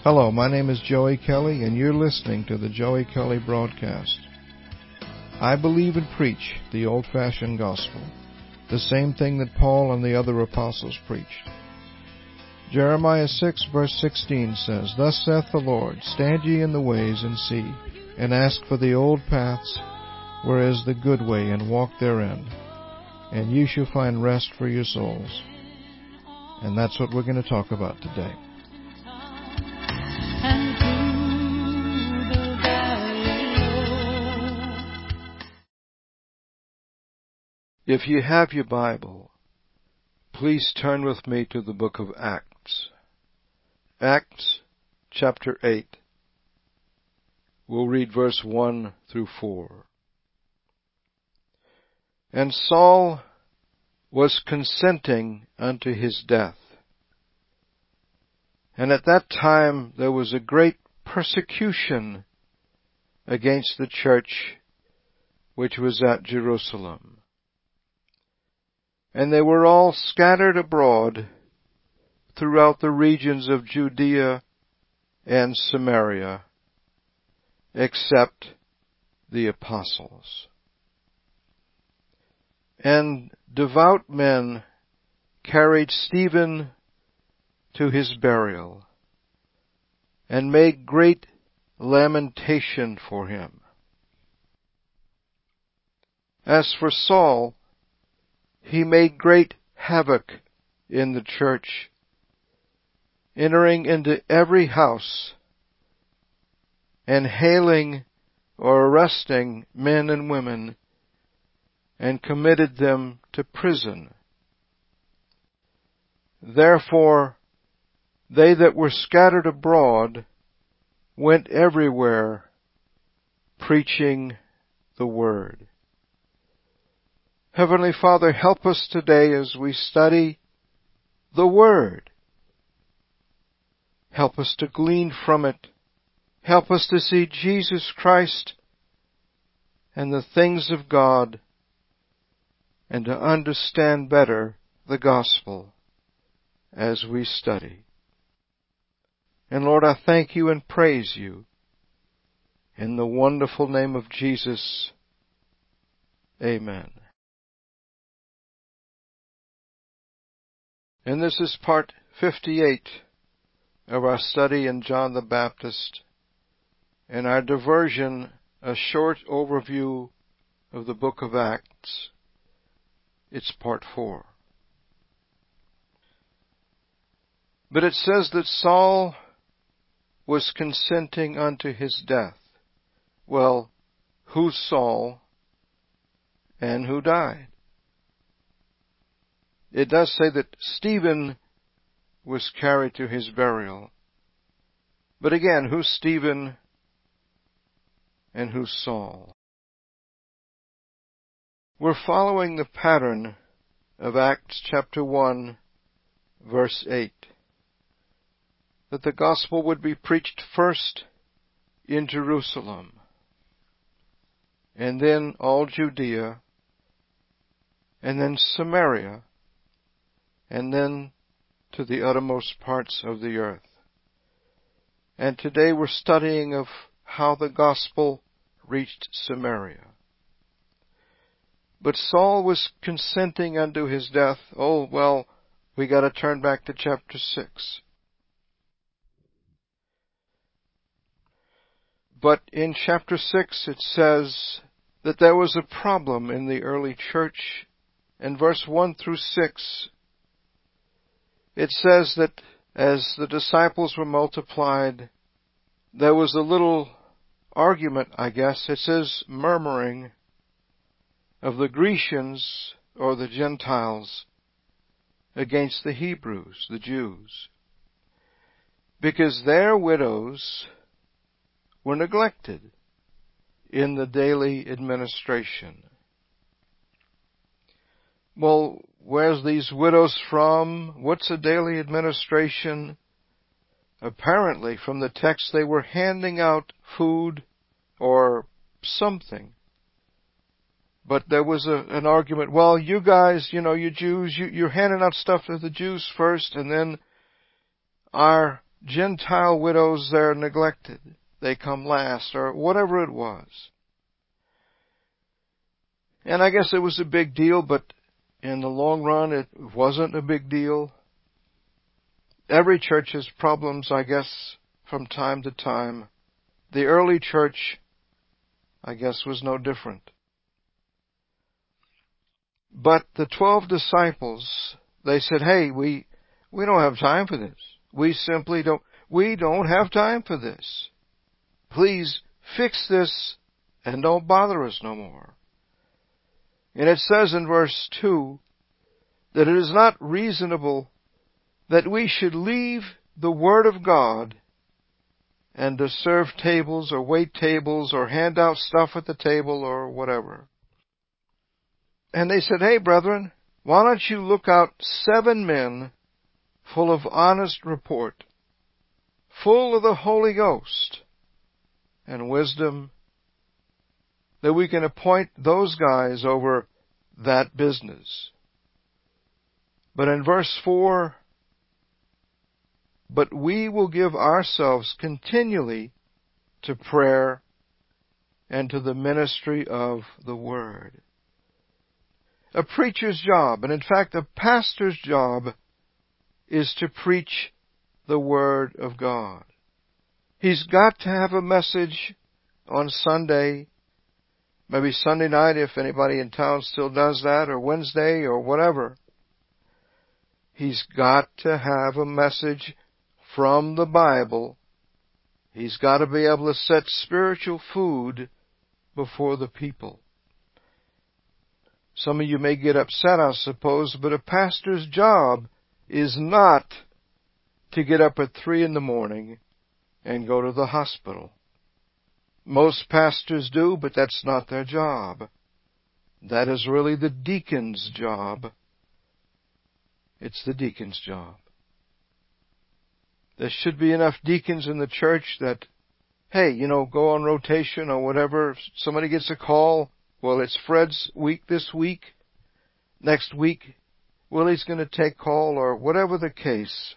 Hello, my name is Joey Kelly, and you're listening to the Joey Kelly Broadcast. I believe and preach the old-fashioned gospel, the same thing that Paul and the other apostles preached. Jeremiah 6, verse 16 says, "Thus saith the Lord, Stand ye in the ways, and see, and ask for the old paths, where is the good way, and walk therein, and ye shall find rest for your souls." And that's what we're going to talk about today. If you have your Bible, please turn with me to the book of Acts. Acts chapter 8. We'll read verse 1 through 4. "And Saul was consenting unto his death. And at that time there was a great persecution against the church which was at Jerusalem. And they were all scattered abroad throughout the regions of Judea and Samaria, except the apostles. And devout men carried Stephen to his burial, and made great lamentation for him. As for Saul, he made great havoc in the church, entering into every house, and hailing or arresting men and women, and committed them to prison. Therefore they that were scattered abroad went everywhere, preaching the word." Heavenly Father, help us today as we study the Word. Help us to glean from it. Help us to see Jesus Christ and the things of God, and to understand better the gospel as we study. And Lord, I thank you and praise you in the wonderful name of Jesus. Amen. And this is part 58 of our study in John the Baptist, and our diversion, a short overview of the book of Acts. It's part 4. But it says that Saul was consenting unto his death. Well, who's Saul and who died? It does say that Stephen was carried to his burial. But again, who's Stephen and who's Saul? We're following the pattern of Acts chapter 1, verse 8. That the gospel would be preached first in Jerusalem, and then all Judea, and then Samaria, and then to the uttermost parts of the earth. And today we're studying of how the gospel reached Samaria. But Saul was consenting unto his death. Oh, well, we got to turn back to chapter 6. But in chapter 6 it says that there was a problem in the early church. In verse 1 through 6, it says that as the disciples were multiplied, there was a little argument, I guess. It says murmuring of the Grecians, or the Gentiles, against the Hebrews, the Jews, because their widows were neglected in the daily administration. Well, where's these widows from? What's a daily administration? Apparently, from the text, they were handing out food or something. But there was an argument, well, you guys, you Jews, you're handing out stuff to the Jews first, and then our Gentile widows, they're neglected. They come last, or whatever it was. And I guess it was a big deal, but in the long run, it wasn't a big deal. Every church has problems, I guess, from time to time. The early church, I guess, was no different. But the 12 disciples, they said, hey, we don't have time for this. We don't have time for this. Please fix this and don't bother us no more. And it says in verse 2 that it is not reasonable that we should leave the Word of God and to serve tables or wait tables or hand out stuff at the table or whatever. And they said, hey, brethren, why don't you look out 7 men full of honest report, full of the Holy Ghost and wisdom, that we can appoint those guys over that business. But in verse 4, but we will give ourselves continually to prayer and to the ministry of the Word. A preacher's job, and in fact a pastor's job, is to preach the Word of God. He's got to have a message on Sunday, maybe Sunday night if anybody in town still does that, or Wednesday or whatever. He's got to have a message from the Bible. He's got to be able to set spiritual food before the people. Some of you may get upset, I suppose, but a pastor's job is not to get up at 3 a.m. and go to the hospital. Most pastors do, but that's not their job. That is really the deacon's job. It's the deacon's job. There should be enough deacons in the church that, hey, go on rotation or whatever. If somebody gets a call, well, it's Fred's week this week. Next week, Willie's going to take call, or whatever the case.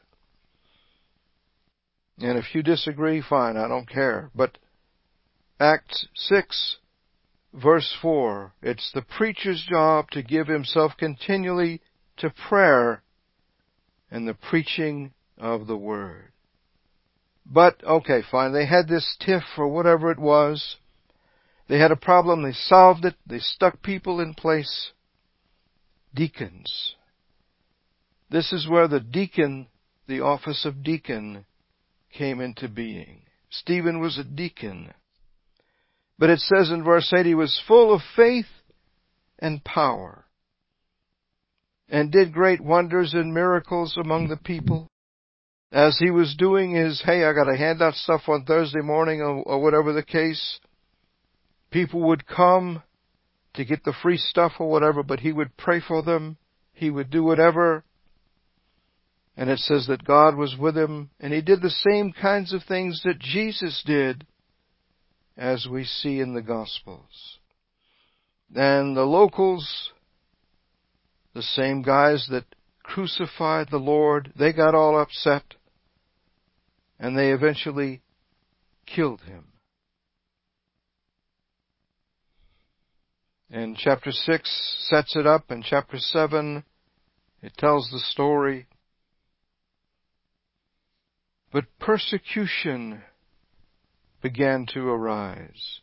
And if you disagree, fine, I don't care. But Acts 6, verse 4, it's the preacher's job to give himself continually to prayer and the preaching of the Word. But, okay, fine, they had this tiff or whatever it was. They had a problem, they solved it, they stuck people in place. Deacons. This is where the deacon, the office of deacon, came into being. Stephen was a deacon. But it says in verse 8, he was full of faith and power, and did great wonders and miracles among the people. As he was doing his, hey, I got to hand out stuff on Thursday morning or whatever the case, people would come to get the free stuff or whatever, but he would pray for them. He would do whatever. And it says that God was with him, and he did the same kinds of things that Jesus did, as we see in the Gospels. And the locals, the same guys that crucified the Lord, they got all upset, and they eventually killed him. And chapter 6 sets it up, and chapter 7, it tells the story. But persecution began to arise.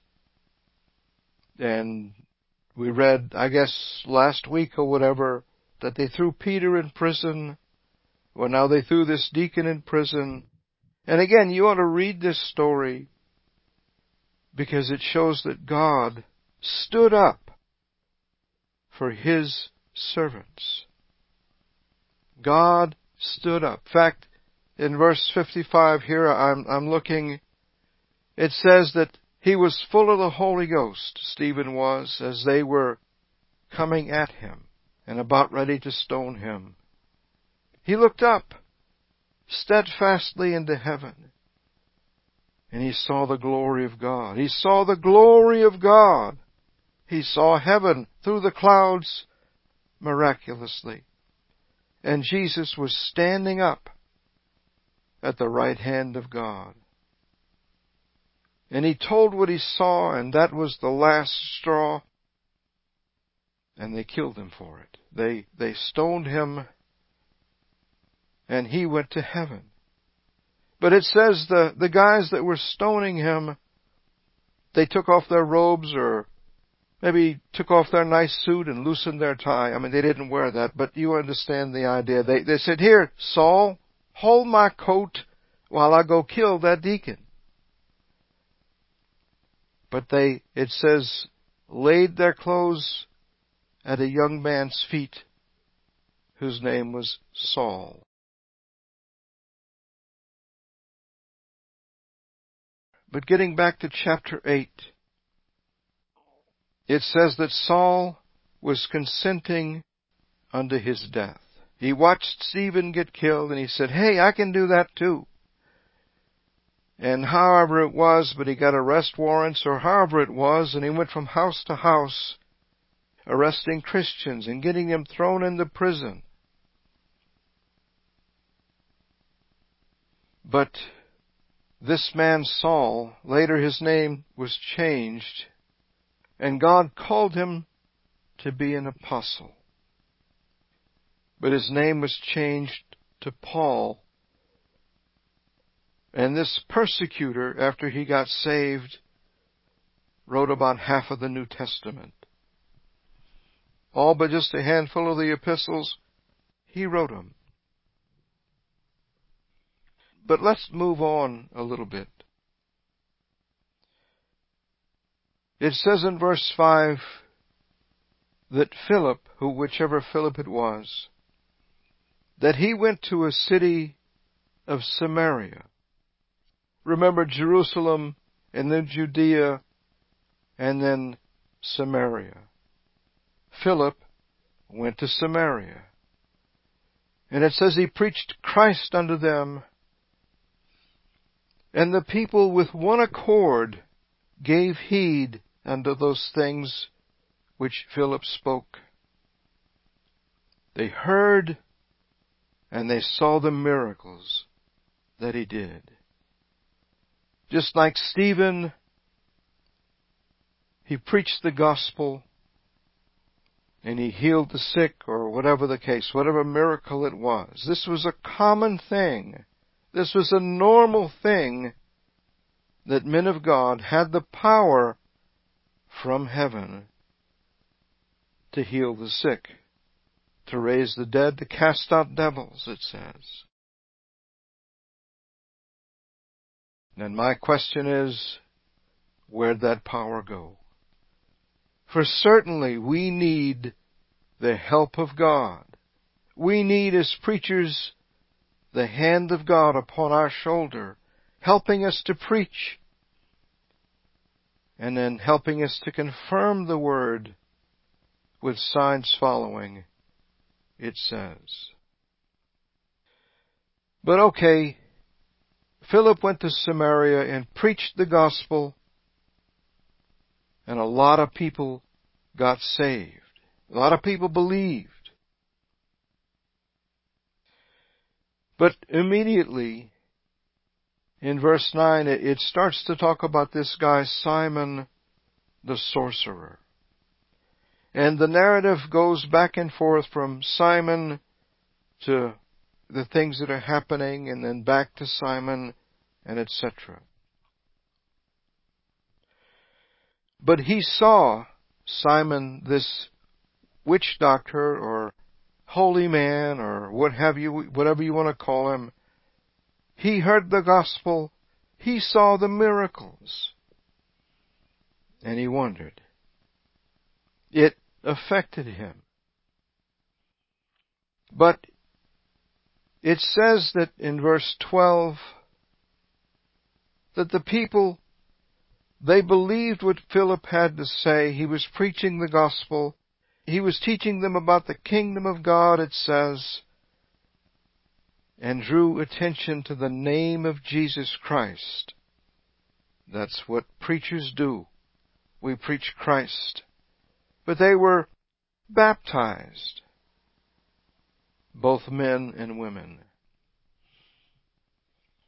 And we read, I guess, last week or whatever, that they threw Peter in prison. Well, now they threw this deacon in prison. And again, you ought to read this story because it shows that God stood up for His servants. God stood up. In fact, in verse 55 here, I'm looking, it says that he was full of the Holy Ghost, Stephen was, as they were coming at him and about ready to stone him. He looked up steadfastly into heaven, and he saw the glory of God. He saw the glory of God. He saw heaven through the clouds miraculously. And Jesus was standing up at the right hand of God. And he told what he saw, and that was the last straw. And they killed him for it. They stoned him, and he went to heaven. But it says the guys that were stoning him, they took off their robes, or maybe took off their nice suit and loosened their tie. I mean, they didn't wear that, but you understand the idea. They said, "Here, Saul, hold my coat while I go kill that deacon." But they, it says, laid their clothes at a young man's feet, whose name was Saul. But getting back to chapter 8, it says that Saul was consenting unto his death. He watched Stephen get killed, and he said, "Hey, I can do that too." And however it was, but he got arrest warrants, or however it was, and he went from house to house, arresting Christians and getting them thrown into prison. But this man Saul, later his name was changed, and God called him to be an apostle. But his name was changed to Paul. And this persecutor, after he got saved, wrote about half of the New Testament. All but just a handful of the epistles, he wrote them. But let's move on a little bit. It says in verse 5 that Philip, whichever Philip it was, that he went to a city of Samaria. Remember, Jerusalem, and then Judea, and then Samaria. Philip went to Samaria. And it says he preached Christ unto them, and the people with one accord gave heed unto those things which Philip spoke. They heard, and they saw the miracles that he did. Just like Stephen, he preached the gospel, and he healed the sick, or whatever the case, whatever miracle it was. This was a common thing. This was a normal thing that men of God had the power from heaven to heal the sick, to raise the dead, to cast out devils, it says. And my question is, where'd that power go? For certainly we need the help of God. We need, as preachers, the hand of God upon our shoulder, helping us to preach, and then helping us to confirm the word with signs following, it says. But okay, Philip went to Samaria and preached the gospel, and a lot of people got saved. A lot of people believed. But immediately, in verse 9, it starts to talk about this guy, Simon the sorcerer. And the narrative goes back and forth from Simon to the things that are happening, and then back to Simon, and etc. But he saw Simon, this witch doctor, or holy man, or whatever you want to call him. He heard the gospel. He saw the miracles. And he wondered. It affected him. But it says that in verse 12 that the people, they believed what Philip had to say. He was preaching the gospel. He was teaching them about the kingdom of God, it says, and drew attention to the name of Jesus Christ. That's what preachers do. We preach Christ. But they were baptized, both men and women.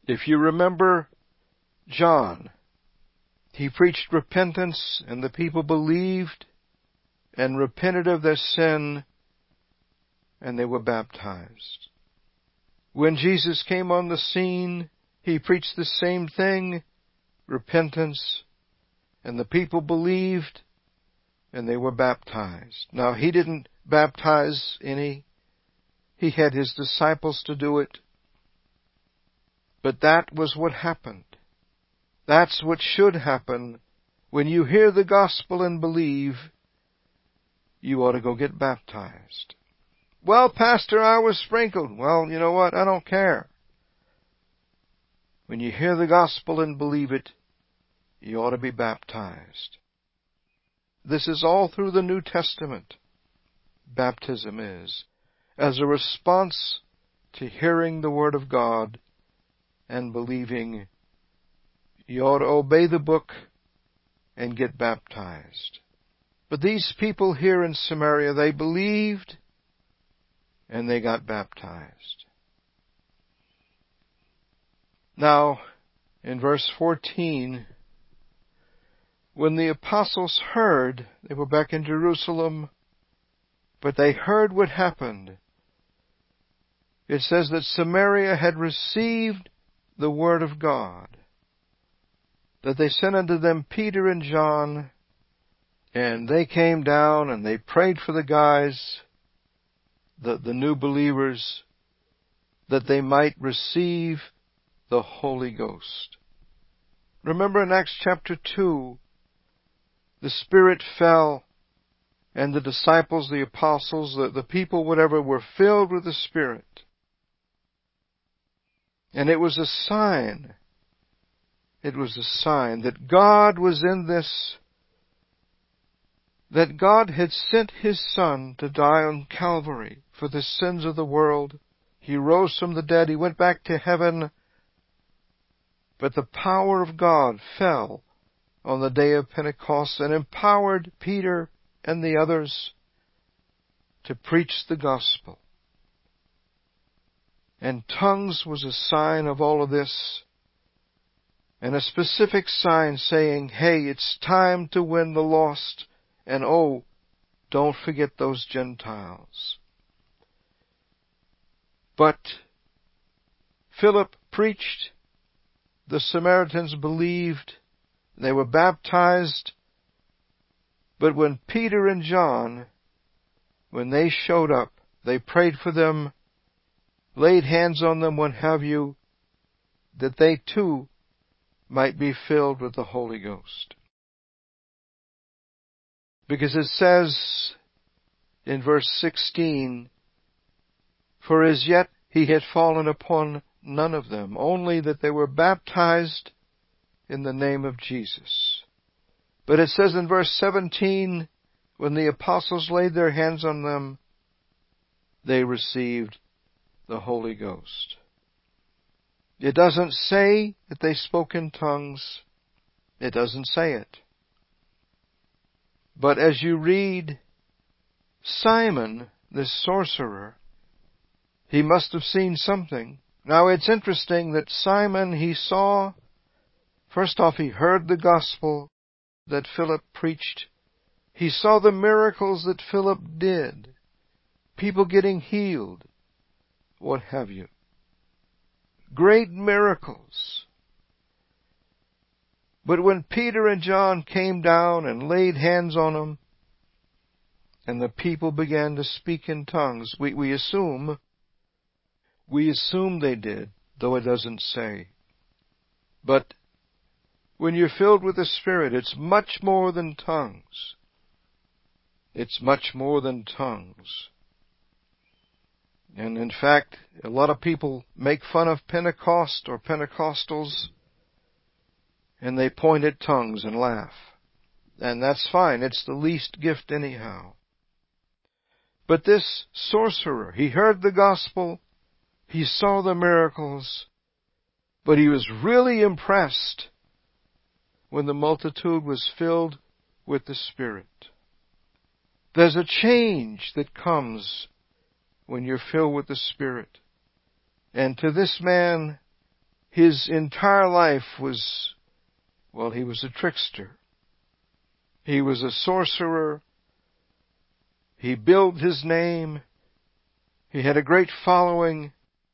If you remember John, he preached repentance, and the people believed and repented of their sin, and they were baptized. When Jesus came on the scene, he preached the same thing, repentance, and the people believed, and they were baptized. Now, he didn't baptize any. He had his disciples to do it. But that was what happened. That's what should happen. When you hear the gospel and believe, you ought to go get baptized. Well, Pastor, I was sprinkled. Well, you know what? I don't care. When you hear the gospel and believe it, you ought to be baptized. This is all through the New Testament. Baptism is as a response to hearing the Word of God and believing. You ought to obey the book and get baptized. But these people here in Samaria, they believed and they got baptized. Now, in verse 14, when the apostles heard, they were back in Jerusalem, but they heard what happened. It says that Samaria had received the word of God, that they sent unto them Peter and John, and they came down and they prayed for the guys, the new believers, that they might receive the Holy Ghost. Remember in Acts chapter 2, the Spirit fell, and the disciples, the apostles, the people, whatever, were filled with the Spirit. And it was a sign. It was a sign that God was in this, that God had sent His Son to die on Calvary for the sins of the world. He rose from the dead. He went back to heaven. But the power of God fell on the day of Pentecost and empowered Peter and the others to preach the gospel. And tongues was a sign of all of this, and a specific sign saying, hey, it's time to win the lost, and oh, don't forget those Gentiles. But Philip preached, the Samaritans believed, they were baptized, but when Peter and John, when they showed up, they prayed for them, laid hands on them, what have you, that they too might be filled with the Holy Ghost. Because it says in verse 16, for as yet he had fallen upon none of them, only that they were baptized in the name of Jesus. But it says in verse 17, when the apostles laid their hands on them, they received the Holy Ghost. It doesn't say that they spoke in tongues. It doesn't say it. But as you read, Simon, this sorcerer, he must have seen something. Now it's interesting that Simon, he saw, first off, he heard the gospel that Philip preached. He saw the miracles that Philip did. People getting healed. What have you. Great miracles. But when Peter and John came down and laid hands on them, and the people began to speak in tongues, we assume they did, though it doesn't say. But when you're filled with the Spirit, it's much more than tongues. It's much more than tongues. And in fact, a lot of people make fun of Pentecost or Pentecostals, and they point at tongues and laugh. And that's fine. It's the least gift anyhow. But this sorcerer, he heard the gospel, he saw the miracles, but he was really impressed when the multitude was filled with the Spirit. There's a change that comes when you're filled with the Spirit. And to this man, his entire life was, well, he was a trickster. He was a sorcerer. He built his name. He had a great following.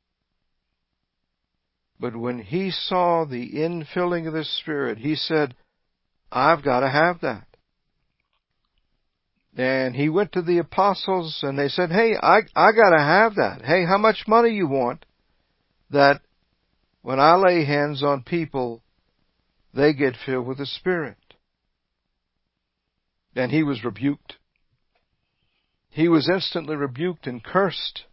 But when he saw the infilling of the Spirit, he said, I've got to have that. And he went to the apostles and they said, hey, I got to have that. Hey, how much money you want that when I lay hands on people, they get filled with the Spirit? And he was rebuked. He was instantly rebuked and cursed,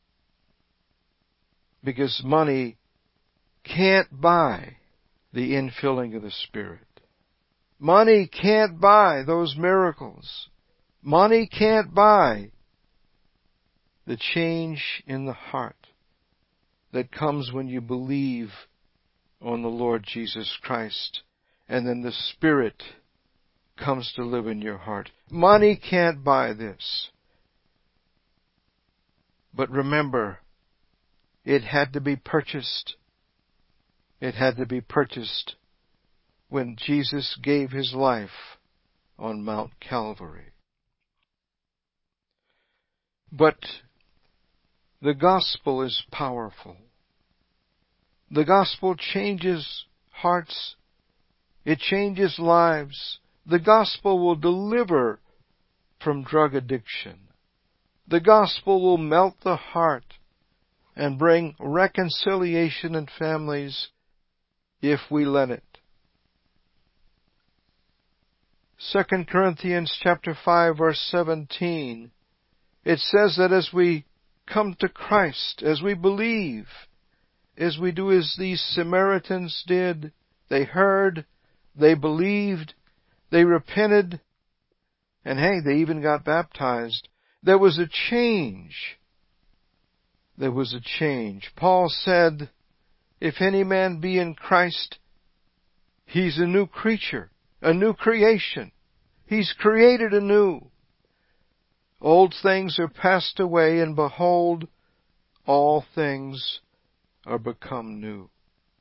because money can't buy the infilling of the Spirit. Money can't buy those miracles. Money can't buy the change in the heart that comes when you believe on the Lord Jesus Christ, and then the Spirit comes to live in your heart. Money can't buy this. But remember, it had to be purchased. It had to be purchased when Jesus gave his life on Mount Calvary. But the gospel is powerful. The gospel changes hearts. It changes lives. The gospel will deliver from drug addiction. The gospel will melt the heart and bring reconciliation in families if we let it. 2 Corinthians chapter 5 verse 17, it says that as we come to Christ, as we believe, as we do as these Samaritans did, they heard, they believed, they repented, and hey, they even got baptized. There was a change. There was a change. Paul said, if any man be in Christ, he's a new creature, a new creation. He's created anew. Old things are passed away, and behold, all things are become new.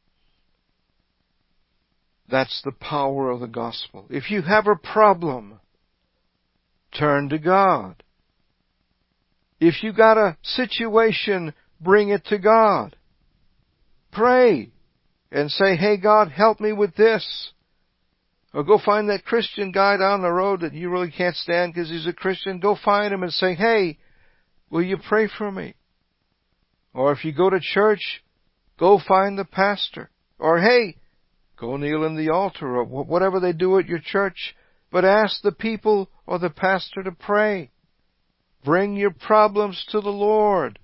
That's the power of the gospel. If you have a problem, turn to God. If you got a situation, bring it to God. Pray and say, hey God, help me with this. Or go find that Christian guy down the road that you really can't stand because he's a Christian. Go find him and say, hey, will you pray for me? Or if you go to church, go find the pastor. Or hey, go kneel in the altar, or whatever they do at your church. But ask the people or the pastor to pray. Bring your problems to the Lord.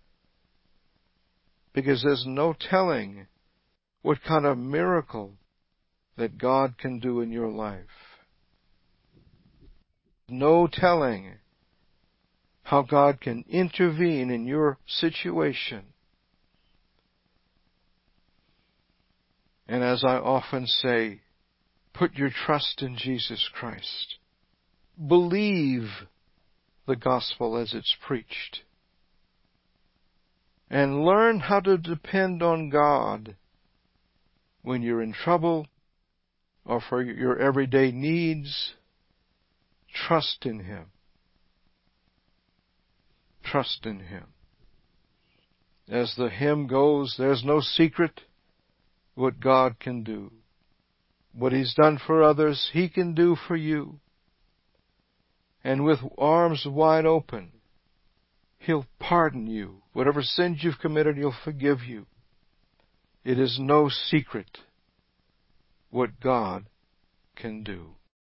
Because there's no telling what kind of miracle that God can do in your life. No telling how God can intervene in your situation. And as I often say, put your trust in Jesus Christ. Believe the gospel as it's preached. And learn how to depend on God when you're in trouble or for your everyday needs. Trust in Him. Trust in Him. As the hymn goes, there's no secret what God can do. What He's done for others, He can do for you. And with arms wide open, He'll pardon you. Whatever sins you've committed, He'll forgive you. It is no secret what God can do.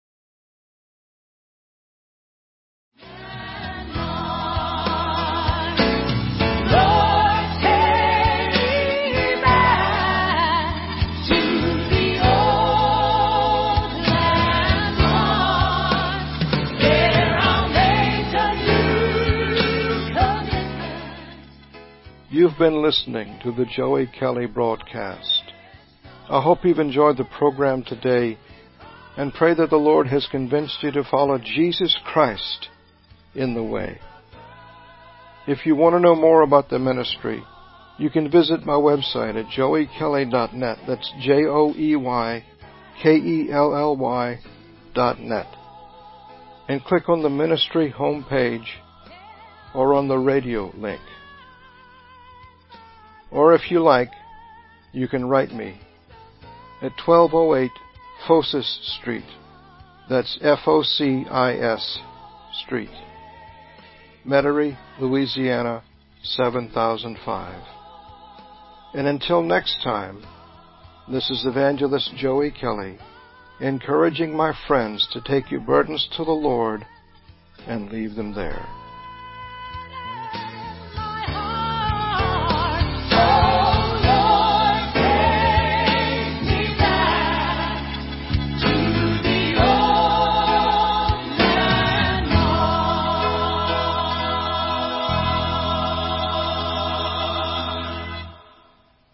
You've been listening to the Joey Kelly broadcast. I hope you've enjoyed the program today and pray that the Lord has convinced you to follow Jesus Christ in the way. If you want to know more about the ministry, You can visit my website at joeykelly.net. That's JOEYKELLY.net. And click on the ministry homepage or on the radio link. Or if you like, you can write me at 1208 Focis Street. That's Focis Street, Metairie, Louisiana, 7005. And until next time, this is Evangelist Joey Kelly, encouraging my friends to take your burdens to the Lord and leave them there.